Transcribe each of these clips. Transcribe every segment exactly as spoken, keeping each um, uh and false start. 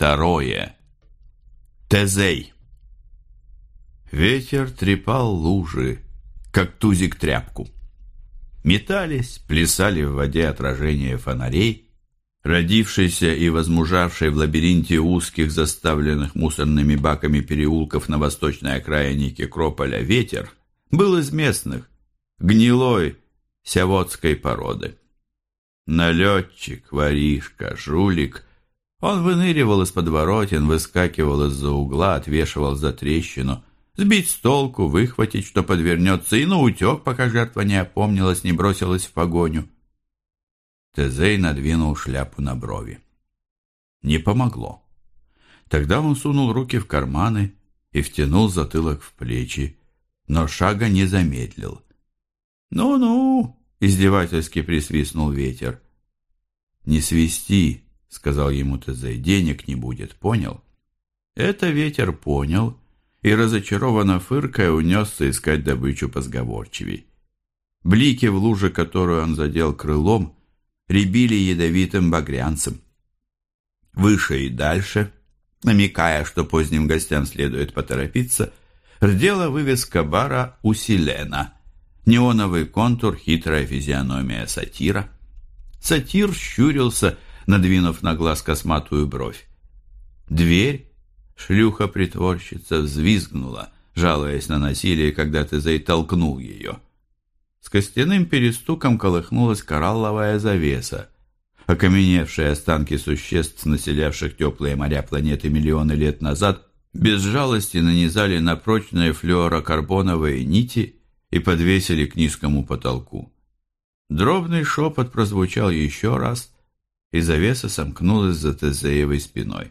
Второе. Тезей. Ветер трепал лужи, как тузик тряпку. Метались, плясали в воде отражения фонарей. Родившийся и возмужавший в лабиринте узких, заставленных мусорными баками переулков на восточной окраине Кекрополя ветер был из местных, гнилой, сявотской породы. Налетчик, воришка, жулик. Он выныривал из подворотен, выскакивал из-за угла, отвешивал за трещину, сбить с толку, выхватить, что подвернется, и наутек, пока жертва не опомнилась, не бросилась в погоню. Тезей надвинул шляпу на брови. Не помогло. Тогда он сунул руки в карманы и втянул затылок в плечи, но шага не замедлил. «Ну-ну!» — издевательски присвистнул ветер. «Не свисти!» — сказал ему Тезей. «Денег не будет, понял?» Это ветер понял и, разочарованно фыркая, унесся искать добычу позговорчивей. Блики в луже, которую он задел крылом, рябили ядовитым багрянцем. Выше и дальше, намекая, что поздним гостям следует поторопиться, рдела вывеска бара «У Селена», неоновый контур, хитрая физиономия сатира. Сатир щурился, надвинув на глаз косматую бровь. Дверь, шлюха-притворщица, взвизгнула, жалуясь на насилие, когда Тезей толкнул ее. С костяным перестуком колыхнулась коралловая завеса. Окаменевшие останки существ, населявших теплые моря планеты миллионы лет назад, без жалости нанизали на прочные флюорокарбоновые нити и подвесили к низкому потолку. Дробный шепот прозвучал еще раз, и завеса сомкнулась за Тезеевой спиной.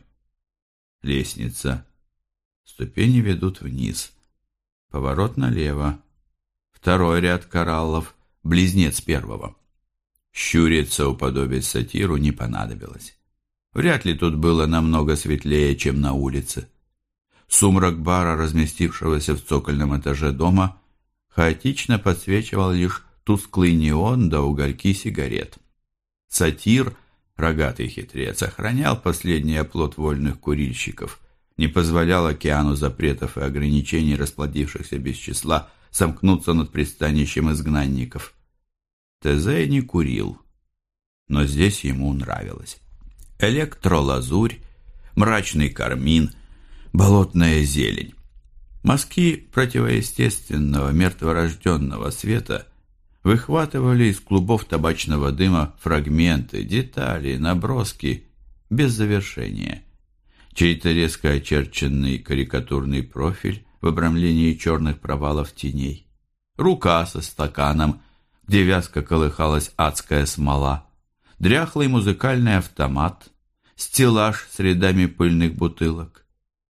Лестница. Ступени ведут вниз. Поворот налево. Второй ряд кораллов, близнец первого. Щуриться, уподобить сатиру, не понадобилось. Вряд ли тут было намного светлее, чем на улице. Сумрак бара, разместившегося в цокольном этаже дома, хаотично подсвечивал лишь тусклый неон да угольки сигарет. Сатир, рогатый хитрец, охранял последний оплот вольных курильщиков, не позволял океану запретов и ограничений, расплодившихся без числа, сомкнуться над пристанищем изгнанников. Тезей не курил, но здесь ему нравилось. Электролазурь, мрачный кармин, болотная зелень. Мазки противоестественного, мертворожденного света выхватывали из клубов табачного дыма фрагменты, детали, наброски, без завершения. Чей-то резко очерченный карикатурный профиль в обрамлении черных провалов теней. Рука со стаканом, где вязко колыхалась адская смола. Дряхлый музыкальный автомат, стеллаж с рядами пыльных бутылок.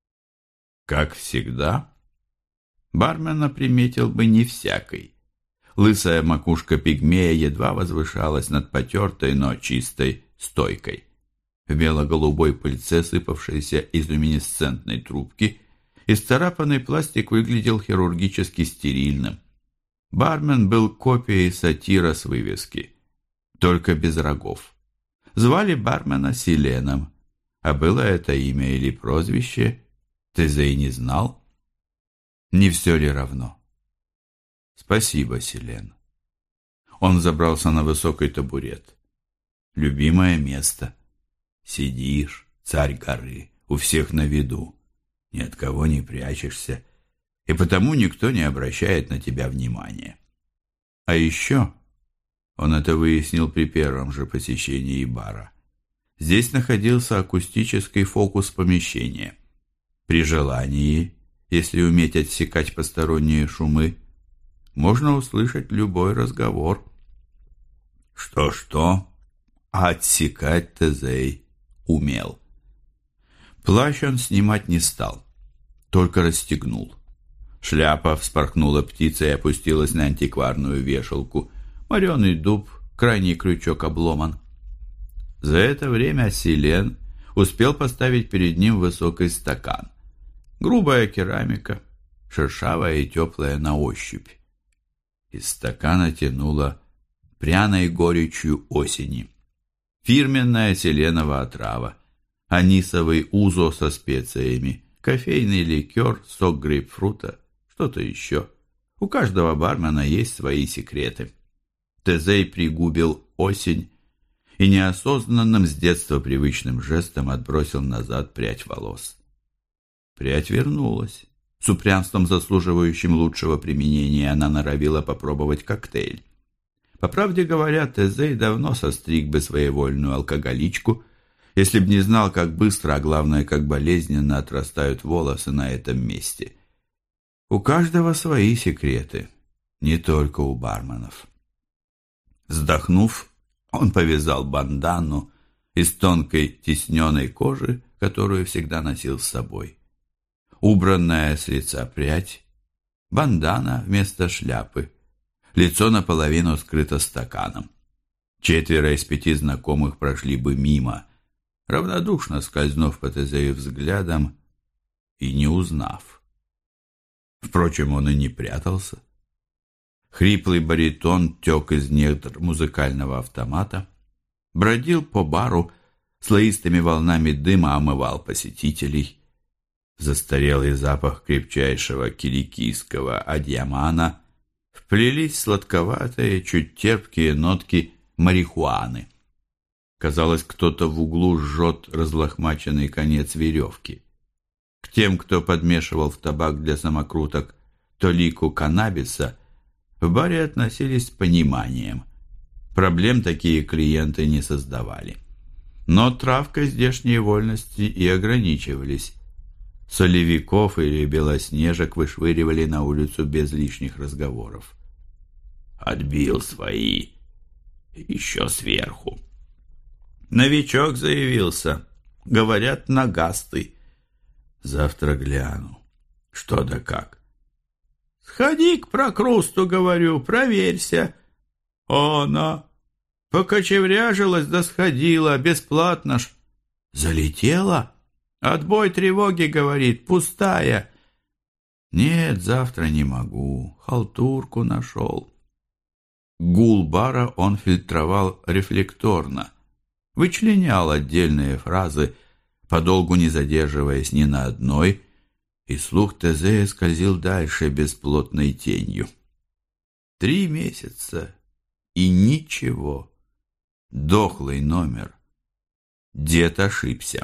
Как всегда, бармена приметил бы не всякий. Лысая макушка пигмея едва возвышалась над потертой, но чистой стойкой. В бело-голубой пыльце, сыпавшейся из люминесцентной трубки, исцарапанный пластик выглядел хирургически стерильным. Бармен был копией сатира с вывески, только без рогов. Звали бармена Селеном, а было это имя или прозвище, Тезей не знал. Не все ли равно? Спасибо, Селен. Он забрался на высокий табурет. Любимое место. Сидишь, царь горы, у всех на виду. Ни от кого не прячешься, и потому никто не обращает на тебя внимания. А еще, он это выяснил при первом же посещении бара, здесь находился акустический фокус помещения. При желании, если уметь отсекать посторонние шумы, можно услышать любой разговор. Что-что, а отсекать Тезей умел. Плащ он снимать не стал, только расстегнул. Шляпа вспорхнула птицей и опустилась на антикварную вешалку. Мореный дуб, крайний крючок обломан. За это время Селен успел поставить перед ним высокий стакан. Грубая керамика, шершавая и теплая на ощупь. Из стакана тянуло пряной горечью осени. Фирменная селенова отрава, анисовый узо со специями, кофейный ликер, сок грейпфрута, что-то еще. У каждого бармена есть свои секреты. Тезей пригубил осень и неосознанным с детства привычным жестом отбросил назад прядь волос. Прядь вернулась. С упрямством, заслуживающим лучшего применения, она норовила попробовать коктейль. По правде говоря, Тезей давно состриг бы своевольную алкоголичку, если б не знал, как быстро, а главное, как болезненно отрастают волосы на этом месте. У каждого свои секреты, не только у барменов. Вздохнув, он повязал бандану из тонкой тисненной кожи, которую всегда носил с собой. Убранная с лица прядь, бандана вместо шляпы, лицо наполовину скрыто стаканом. Четверо из пяти знакомых прошли бы мимо, равнодушно скользнув по Тезею взглядом и не узнав. Впрочем, он и не прятался. Хриплый баритон тек из недр музыкального автомата, бродил по бару, слоистыми волнами дыма омывал посетителей. Застарелый запах крепчайшего киликийского адьямана вплелись сладковатые, чуть терпкие нотки марихуаны. Казалось, кто-то в углу жжет разлохмаченный конец веревки. К тем, кто подмешивал в табак для самокруток толику каннабиса, в баре относились с пониманием. Проблем такие клиенты не создавали. Но травкой здешние вольности и ограничивались. Солевиков или белоснежек вышвыривали на улицу без лишних разговоров. «Отбил свои. Еще сверху». «Новичок заявился. Говорят, нагастый». «Завтра гляну. Что да как». «Сходи к прокрусту, говорю, проверься». «Она покочевряжилась да сходила, бесплатно ж». «Залетела?» «Отбой тревоги, говорит, пустая». «Нет, завтра не могу, халтурку нашел». Гул бара он фильтровал рефлекторно, вычленял отдельные фразы, подолгу не задерживаясь ни на одной, и слух Тезея скользил дальше бесплотной тенью. Три месяца и ничего. Дохлый номер. Дед ошибся.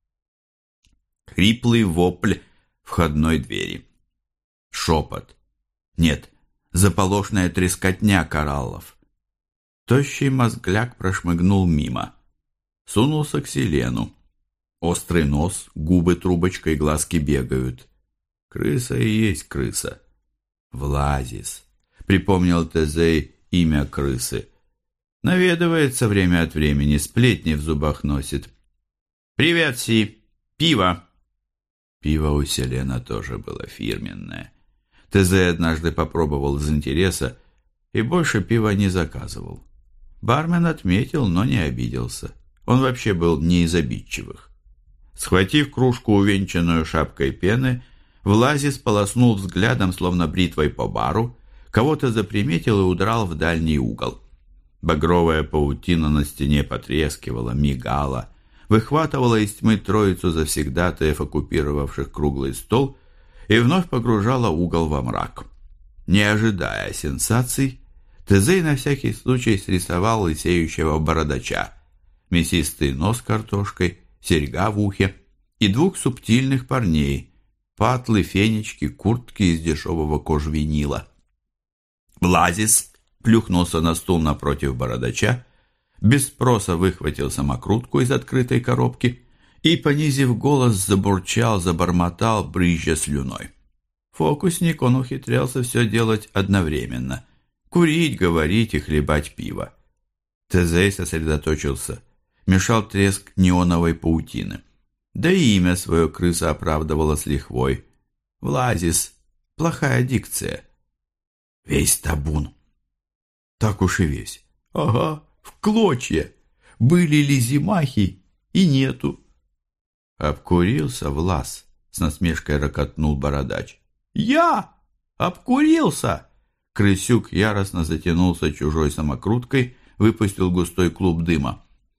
Хриплый вопль входной двери. Шепот. Нет, заполошная трескотня кораллов. Тощий мозгляк прошмыгнул мимо. Сунулся к Селену. Острый нос, губы трубочкой, глазки бегают. Крыса и есть крыса. Влазис. Припомнил Тезей имя крысы. Наведывается время от времени, сплетни в зубах носит. «Привет, Си! Пиво!» Пиво у Селена тоже было фирменное. Тезей однажды попробовал из интереса и больше пива не заказывал. Бармен отметил, но не обиделся. Он вообще был не из обидчивых. Схватив кружку, увенчанную шапкой пены, Влазис полоснул взглядом, словно бритвой по бару, кого-то заприметил и удрал в дальний угол. Багровая паутина на стене потрескивала, мигала, выхватывала из тьмы троицу завсегдатаев, оккупировавших круглый стол, и вновь погружала угол во мрак. Не ожидая сенсаций, Тезей на всякий случай срисовал лысеющего бородача, мясистый нос картошкой, серьга в ухе и двух субтильных парней, патлы, фенечки, куртки из дешевого кожвинила. Влазис плюхнулся на стул напротив бородача, без спроса выхватил самокрутку из открытой коробки и, понизив голос, забурчал, забормотал, брызжа слюной. Фокусник, он ухитрялся все делать одновременно — курить, говорить и хлебать пиво. Тезей сосредоточился, мешал треск неоновой паутины. Да и имя свое крыса оправдывала с лихвой. Влазис. Плохая дикция. Весь табун. Так уж и весь. Ага, в клочья. Были ли зимахи, и нету. Обкурился Влас, с насмешкой рокотнул бородач. Я обкурился. Крысюк яростно затянулся чужой самокруткой, выпустил густой клуб дыма.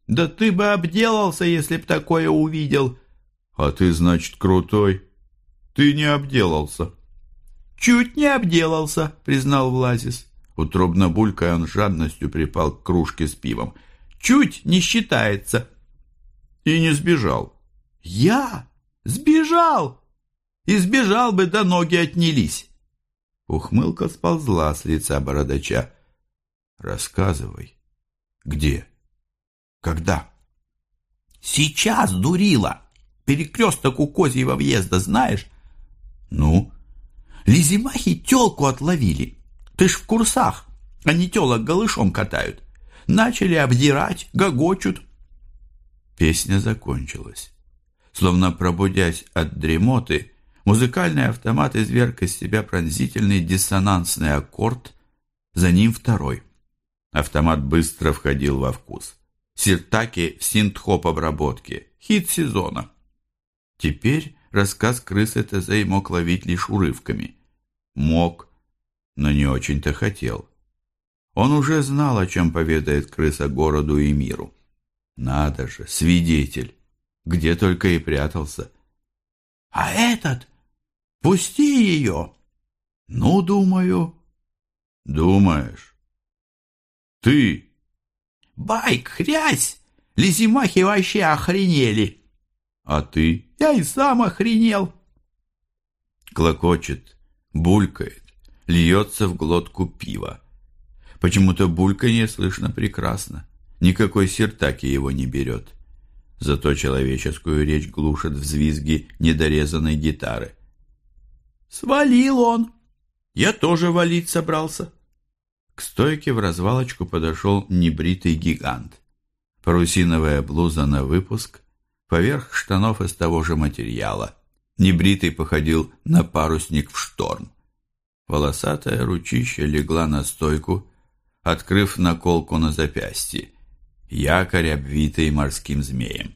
Да ты бы обделался, если б такое увидел. А ты, значит, крутой. Ты не обделался. Чуть не обделался, признал Власис. Утробно булькая, он с жадностью припал к кружке с пивом. Чуть не считается. И не сбежал. Я? Сбежал! И сбежал бы, да ноги отнялись. Ухмылка сползла с лица бородача. Рассказывай. Где? Когда? Сейчас, дурила. Перекресток у Козьего въезда, знаешь? Ну? Лизимахи тёлку отловили. Ты ж в курсах. Они тёлок голышом катают. Начали обдирать, гогочут. Песня закончилась. Словно пробудясь от дремоты, музыкальный автомат изверг из себя пронзительный диссонансный аккорд, за ним второй. Автомат быстро входил во вкус. Сиртаки в синт-хоп обработке. Хит сезона. Теперь рассказ крысы Тезей мог ловить лишь урывками. Мог, но не очень-то хотел. Он уже знал, о чем поведает крыса городу и миру. Надо же, свидетель. Где только и прятался. А этот? Пусти ее. Ну, думаю. Думаешь? Ты? Байк, хрясь! Лизимахи вообще охренели. А ты? Я и сам охренел. Клокочет, булькает, льется в глотку пива. Почему-то бульканье слышно прекрасно. Никакой сиртаки его не берет. Зато человеческую речь глушат взвизги недорезанной гитары. Свалил он. Я тоже валить собрался. К стойке в развалочку подошел небритый гигант. Парусиновая блуза на выпуск, поверх штанов из того же материала. Небритый походил на парусник в шторм. Волосатая ручища легла на стойку, открыв наколку на запястье. Якорь, обвитый морским змеем.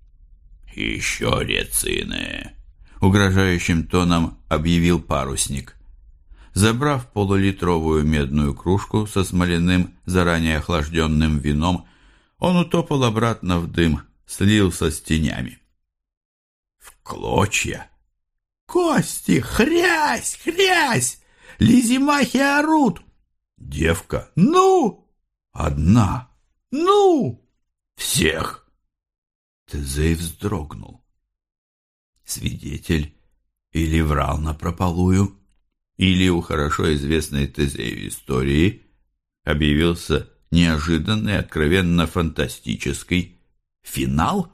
«Еще рецины!» — угрожающим тоном объявил парусник. Забрав полулитровую медную кружку со смоляным, заранее охлажденным вином, он утопал обратно в дым, слился с тенями. «В клочья!» «Кости! Хрясь! Хрясь! Лизимахи орут!» «Девка! Ну! Одна! Ну! Всех!» Тезей вздрогнул. Свидетель или врал напропалую, или у хорошо известной Тезею истории объявился неожиданный, откровенно фантастический финал?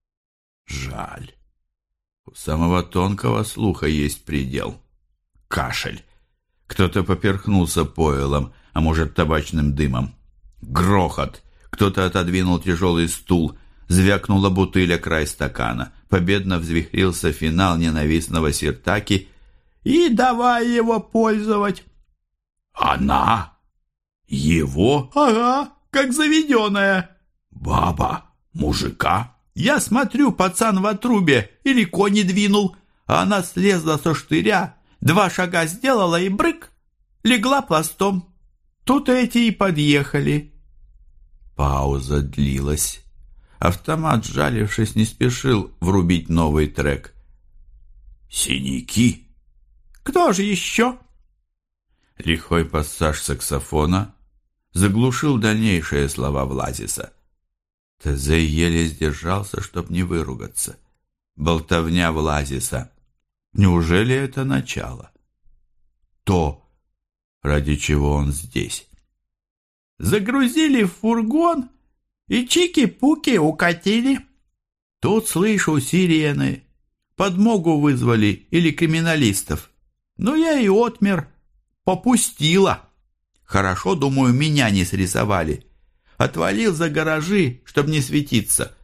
Жаль. У самого тонкого слуха есть предел. Кашель. Кто-то поперхнулся пойлом, а может, табачным дымом. Грохот. Кто-то отодвинул тяжелый стул. Звякнула бутыль о край стакана. Победно взвихрился финал ненавистного сиртаки. И давай его пользовать. Она? Его? Ага, как заведенная. Баба? Мужика? Я смотрю, пацан в отрубе или кони двинул, а она слезла со штыря, два шага сделала и брык, легла пластом. Тут эти и подъехали. Пауза длилась. Автомат, сжалившись, не спешил врубить новый трек. Синяки? Кто же еще? Лихой пассаж саксофона заглушил дальнейшие слова Власиса. Тезей еле сдержался, чтоб не выругаться. Болтовня Власиса. Неужели это начало? То, ради чего он здесь. Загрузили в фургон и чики-пуки укатили. Тут слышу сирены. Подмогу вызвали или криминалистов. Ну, я и отмер. Попустила. Хорошо, думаю, меня не срисовали. Отвалил за гаражи, чтоб не светиться.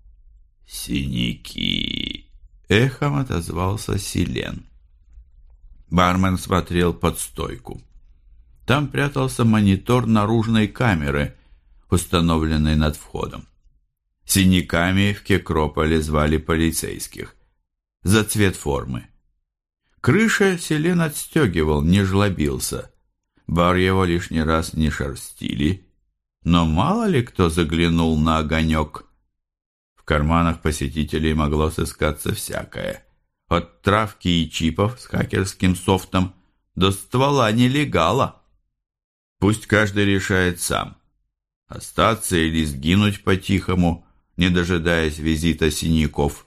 Синяки. Эхом отозвался Селен. Бармен смотрел под стойку. Там прятался монитор наружной камеры, установленной над входом. Синяками в Кекрополе звали полицейских. За цвет формы. Крыша Селен отстегивал, не жлобился. Бар его лишний раз не шерстили. но мало ли кто заглянул на огонек. В карманах посетителей могло сыскаться всякое. От травки и чипов с хакерским софтом до ствола нелегала. Пусть каждый решает сам, остаться или сгинуть по-тихому, не дожидаясь визита синяков.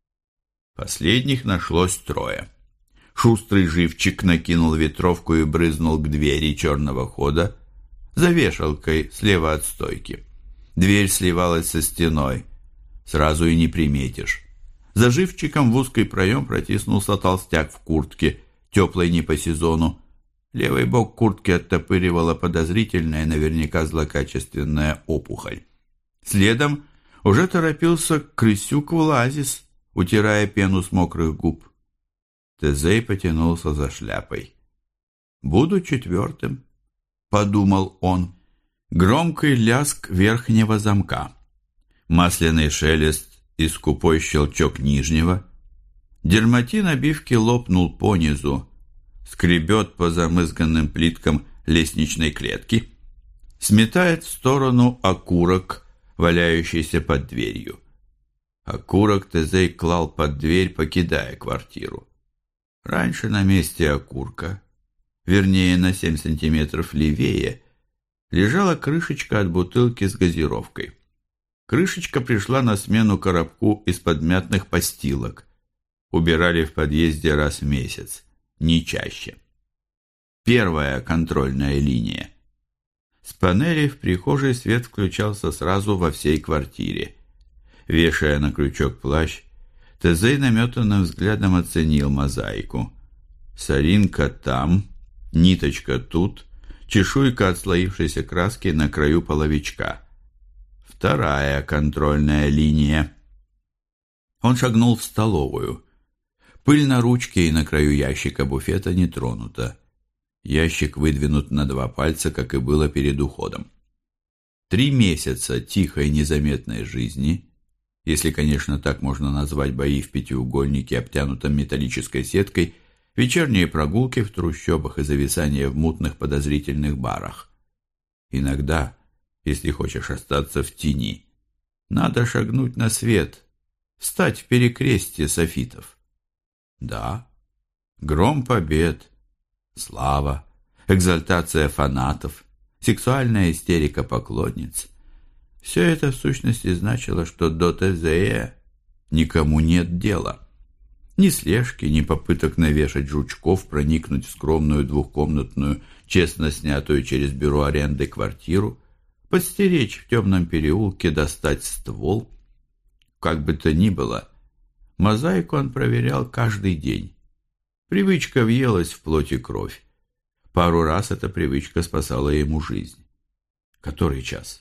Последних нашлось трое. Шустрый живчик накинул ветровку и брызнул к двери черного хода за вешалкой слева от стойки. Дверь сливалась со стеной, сразу и не приметишь. За живчиком в узкий проем протиснулся толстяк в куртке, теплой не по сезону. Левый бок куртки оттопыривала подозрительная, наверняка злокачественная опухоль. Следом уже торопился крысюк Влазис, утирая пену с мокрых губ. Тезей потянулся за шляпой. «Буду четвертым», — подумал он. Громкий лязг верхнего замка, масляный шелест и скупой щелчок нижнего. Дерматин обивки лопнул понизу, скребет по замызганным плиткам лестничной клетки, сметает в сторону окурок, валяющийся под дверью. Окурок Тезей клал под дверь, покидая квартиру. Раньше на месте окурка, вернее на семь сантиметров левее, лежала крышечка от бутылки с газировкой. Крышечка пришла на смену коробку из-под мятных постилок. Убирали в подъезде раз в месяц, не чаще. Первая контрольная линия. С панели в прихожей свет включался сразу во всей квартире. Вешая на крючок плащ, Тезей наметанным взглядом оценил мозаику. Соринка там, ниточка тут, чешуйка отслоившейся краски на краю половичка. Вторая контрольная линия. Он шагнул в столовую. Пыль на ручке и на краю ящика буфета не тронута. Ящик выдвинут на два пальца, как и было перед уходом. Три месяца тихой незаметной жизни, если, конечно, так можно назвать бои в пятиугольнике, обтянутом металлической сеткой, вечерние прогулки в трущобах и зависание в мутных подозрительных барах. Иногда, если хочешь остаться в тени, надо шагнуть на свет, встать в перекрестье софитов. Да, гром побед, слава, экзальтация фанатов, сексуальная истерика поклонниц. Все это в сущности значило, что до Тезея никому нет дела. Ни слежки, ни попыток навешать жучков, проникнуть в скромную двухкомнатную, честно снятую через бюро аренды квартиру, подстеречь в темном переулке, достать ствол. Как бы то ни было, мозаику он проверял каждый день. Привычка въелась в плоть и кровь. Пару раз эта привычка спасала ему жизнь. Который час?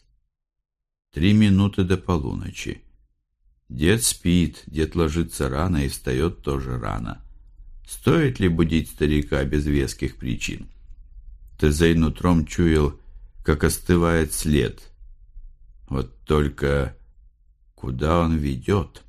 Три минуты до полуночи. Дед спит, дед ложится рано и встает тоже рано. Стоит ли будить старика без веских причин? Тезей нутром чуял, как остывает след. Вот только куда он ведет?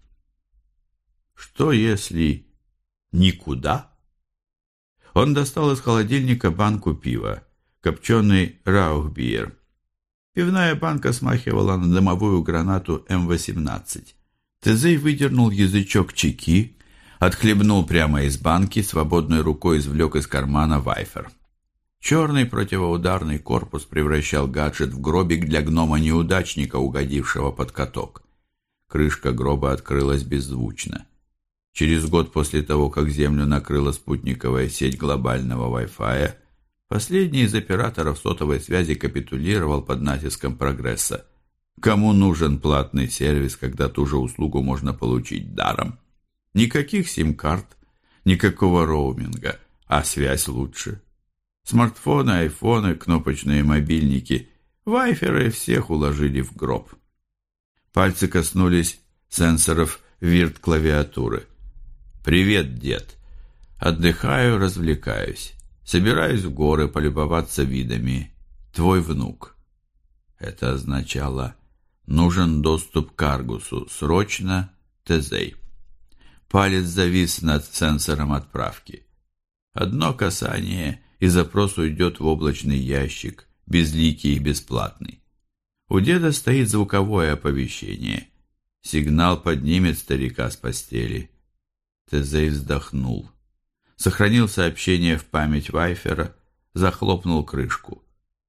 Что если никуда? Он достал из холодильника банку пива, копченый раухбиер. Пивная банка смахивала на дымовую гранату эм восемнадцать. Тезей выдернул язычок чеки, отхлебнул прямо из банки, свободной рукой извлек из кармана вайфер. Черный противоударный корпус превращал гаджет в гробик для гнома-неудачника, угодившего под каток. Крышка гроба открылась беззвучно. Через год после того, как Землю накрыла спутниковая сеть глобального Wi-Fi, последний из операторов сотовой связи капитулировал под натиском прогресса. Кому нужен платный сервис, когда ту же услугу можно получить даром? Никаких сим-карт, никакого роуминга, а связь лучше. Смартфоны, айфоны, кнопочные мобильники, вайферы всех уложили в гроб. Пальцы коснулись сенсоров вирт-клавиатуры. «Привет, дед. Отдыхаю, развлекаюсь. Собираюсь в горы полюбоваться видами. Твой внук». Это означало «нужен доступ к Аргусу. Срочно, Тезей». Палец завис над сенсором отправки. Одно касание, и запрос уйдет в облачный ящик, безликий и бесплатный. У деда стоит звуковое оповещение. Сигнал поднимет старика с постели. Тезей вздохнул. Сохранил сообщение в память Вайфера, захлопнул крышку.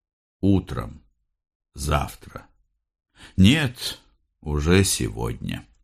Утром. Завтра. Нет, уже сегодня.